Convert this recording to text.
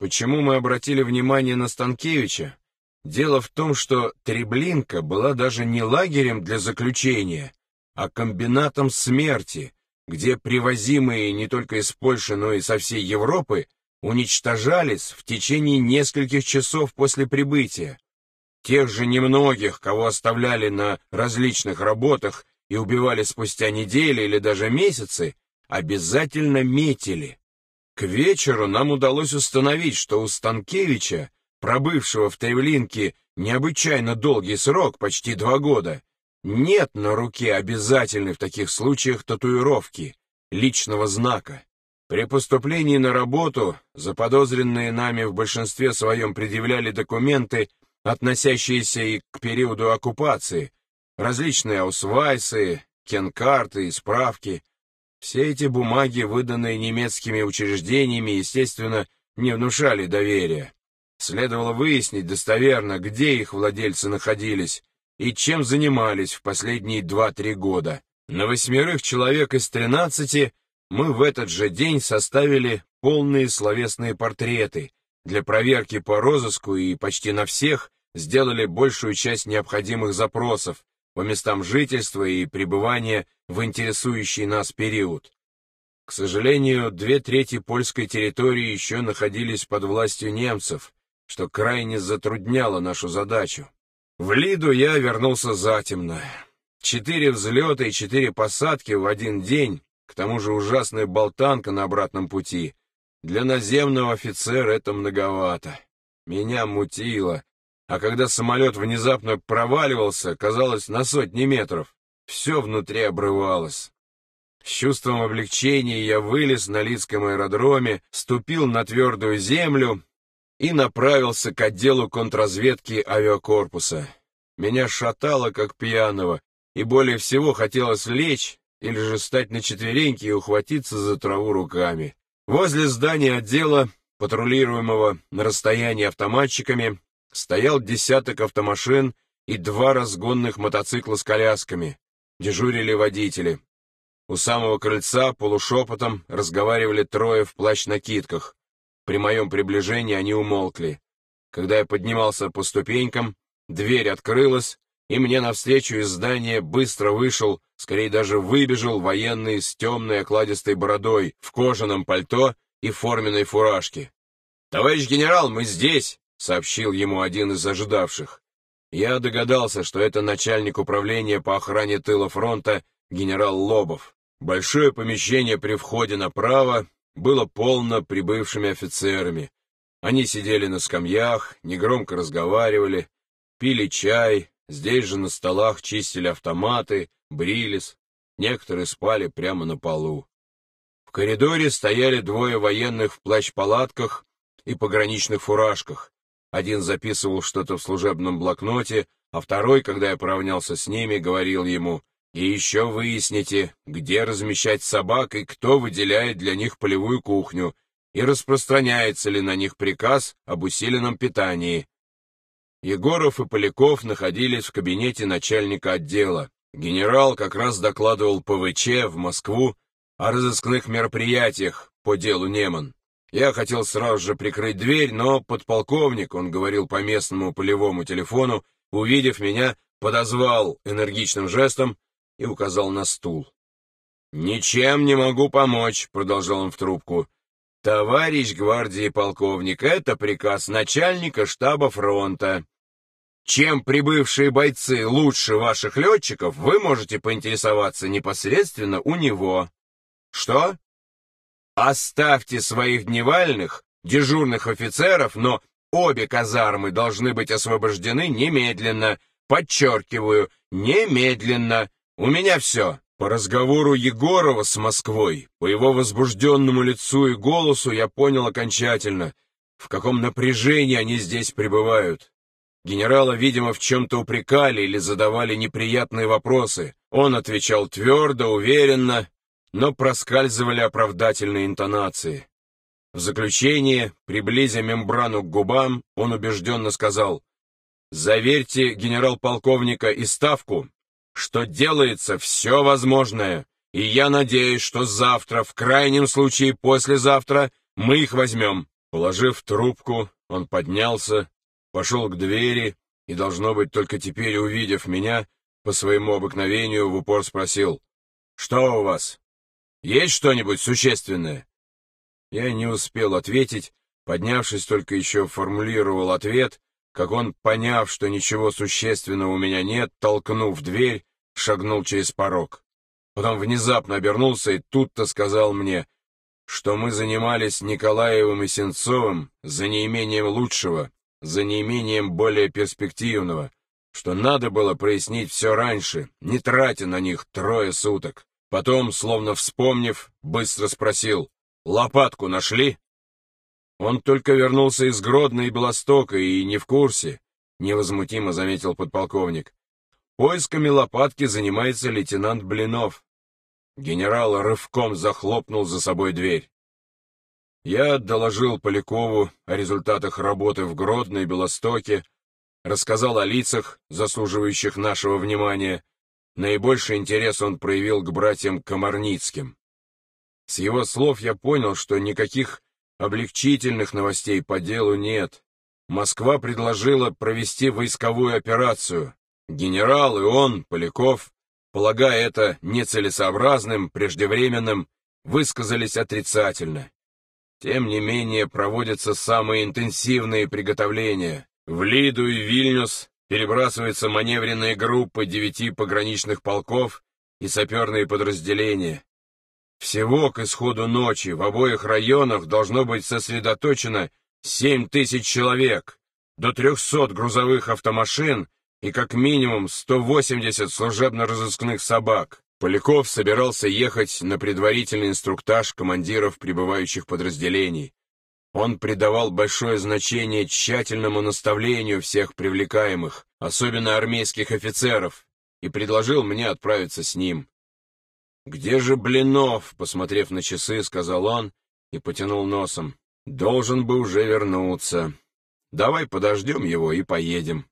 Почему мы обратили внимание на Станкевича? Дело в том, что Треблинка была даже не лагерем для заключения, а комбинатом смерти, где привозимые не только из Польши, но и со всей Европы уничтожались в течение нескольких часов после прибытия. Тех же немногих, кого оставляли на различных работах и убивали спустя недели или даже месяцы, обязательно метили. К вечеру нам удалось установить, что у Станкевича, пробывшего в Тревлинке необычайно долгий срок, почти 2 года, нет на руке обязательной в таких случаях татуировки, личного знака. При поступлении на работу заподозренные нами в большинстве своем предъявляли документы, относящиеся и к периоду оккупации, различные аусвайсы, кенкарты и справки. Все эти бумаги, выданные немецкими учреждениями, естественно, не внушали доверия. Следовало выяснить достоверно, где их владельцы находились и чем занимались в последние 2-3 года. На 8 человек из 13 мы в этот же день составили полные словесные портреты. Для проверки по розыску и почти на всех сделали большую часть необходимых запросов по местам жительства и пребывания в интересующий нас период. К сожалению, 2/3 польской территории еще находились под властью немцев, что крайне затрудняло нашу задачу. В Лиду я вернулся затемно. 4 взлета и 4 посадки в один день, к тому же ужасная болтанка на обратном пути. Для наземного офицера это многовато. Меня мутило, а когда самолет внезапно проваливался, казалось, на сотни метров, все внутри обрывалось. С чувством облегчения я вылез на Лидском аэродроме, ступил на твердую землю и направился к отделу контрразведки авиакорпуса. Меня шатало, как пьяного, и более всего хотелось лечь или же встать на четвереньки и ухватиться за траву руками. Возле здания отдела, патрулируемого на расстоянии автоматчиками, стоял десяток автомашин и 2 разгонных мотоцикла с колясками. Дежурили водители. У самого крыльца полушепотом разговаривали 3 в плащ-накидках. При моем приближении они умолкли. Когда я поднимался по ступенькам, дверь открылась, и мне навстречу из здания быстро вышел, скорее даже выбежал военный с темной окладистой бородой, в кожаном пальто и форменной фуражке. «Товарищ генерал, мы здесь!» — сообщил ему один из ожидавших. Я догадался, что это начальник управления по охране тыла фронта генерал Лобов. Большое помещение при входе направо было полно прибывшими офицерами. Они сидели на скамьях, негромко разговаривали, пили чай, здесь же на столах чистили автоматы, брились, некоторые спали прямо на полу. В коридоре стояли 2 военных в плащ-палатках и пограничных фуражках. Один записывал что-то в служебном блокноте, а второй, когда я поравнялся с ними, говорил ему: «И еще выясните, где размещать собак и кто выделяет для них полевую кухню, и распространяется ли на них приказ об усиленном питании». Егоров и Поляков находились в кабинете начальника отдела. Генерал как раз докладывал ПВЧ в Москву о разыскных мероприятиях по делу Неман. Я хотел сразу же прикрыть дверь, но подполковник, он говорил по местному полевому телефону, увидев меня, подозвал энергичным жестом и указал на стул. «Ничем не могу помочь», — продолжал он в трубку. «Товарищ гвардии полковник, это приказ начальника штаба фронта. Чем прибывшие бойцы лучше ваших летчиков, вы можете поинтересоваться непосредственно у него». «Что?» «Оставьте своих дневальных, дежурных офицеров, но обе казармы должны быть освобождены немедленно. Подчеркиваю, немедленно. У меня все». По разговору Егорова с Москвой, по его возбужденному лицу и голосу я понял окончательно, в каком напряжении они здесь пребывают. Генерала, видимо, в чем-то упрекали или задавали неприятные вопросы. Он отвечал твердо, уверенно, но проскальзывали оправдательные интонации. В заключение, приблизя мембрану к губам, он убежденно сказал: «Заверьте генерал-полковника и ставку, что делается все возможное, и я надеюсь, что завтра, в крайнем случае послезавтра, мы их возьмем». Положив трубку, он поднялся, пошел к двери и, должно быть, только теперь, увидев меня, по своему обыкновению в упор спросил: «Что у вас? Есть что-нибудь существенное?» Я не успел ответить, поднявшись, только еще формулировал ответ, как он, поняв, что ничего существенного у меня нет, толкнув дверь, шагнул через порог. Потом внезапно обернулся и тут-то сказал мне, что мы занимались Николаевым и Сенцовым за неимением лучшего, за неимением более перспективного, что надо было прояснить все раньше, не тратя на них 3 суток. Потом, словно вспомнив, быстро спросил: «Лопатку нашли?» «Он только вернулся из Гродно и Белостока и не в курсе», — невозмутимо заметил подполковник. «Поисками лопатки занимается лейтенант Блинов». Генерал рывком захлопнул за собой дверь. Я доложил Полякову о результатах работы в Гродно и Белостоке, рассказал о лицах, заслуживающих нашего внимания. Наибольший интерес он проявил к братьям Комарницким. С его слов я понял, что никаких облегчительных новостей по делу нет. Москва предложила провести войсковую операцию. Генерал и он, Поляков, полагая это нецелесообразным, преждевременным, высказались отрицательно. Тем не менее, проводятся самые интенсивные приготовления. В Лиду и Вильнюс перебрасываются маневренные группы 9 пограничных полков и саперные подразделения. Всего к исходу ночи в обоих районах должно быть сосредоточено 7000 человек, до 300 грузовых автомашин и как минимум 180 служебно-розыскных собак. Поляков собирался ехать на предварительный инструктаж командиров прибывающих подразделений. Он придавал большое значение тщательному наставлению всех привлекаемых, особенно армейских офицеров, и предложил мне отправиться с ним. «Где же Блинов?» — посмотрев на часы, сказал он и потянул носом. «Должен бы уже вернуться. Давай подождем его и поедем».